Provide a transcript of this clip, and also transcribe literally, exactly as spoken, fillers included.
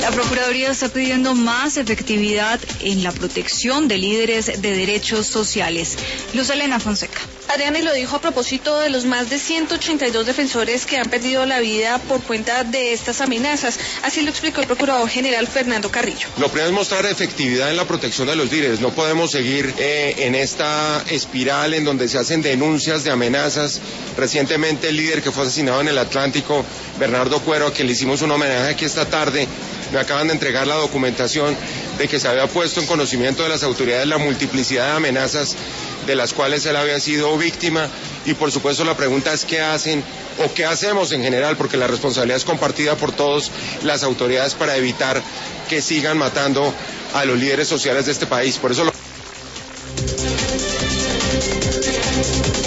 La Procuraduría está pidiendo más efectividad en la protección de líderes de derechos sociales. Luz Elena Fonseca. Adriana, y lo dijo a propósito de los más de ciento ochenta y dos defensores que han perdido la vida por cuenta de estas amenazas. Así lo explicó el Procurador General Fernando Carrillo. Lo primero es mostrar efectividad en la protección de los líderes. No podemos seguir eh, en esta espiral en donde se hacen denuncias de amenazas. Recientemente el líder que fue asesinado en el Atlántico, Bernardo Cuero, a quien le hicimos un homenaje aquí esta tarde, me acaban de entregar la documentación de que se había puesto en conocimiento de las autoridades la multiplicidad de amenazas de las cuales él había sido víctima, y por supuesto la pregunta es qué hacen o qué hacemos en general, porque la responsabilidad es compartida por todas las autoridades para evitar que sigan matando a los líderes sociales de este país. Por eso lo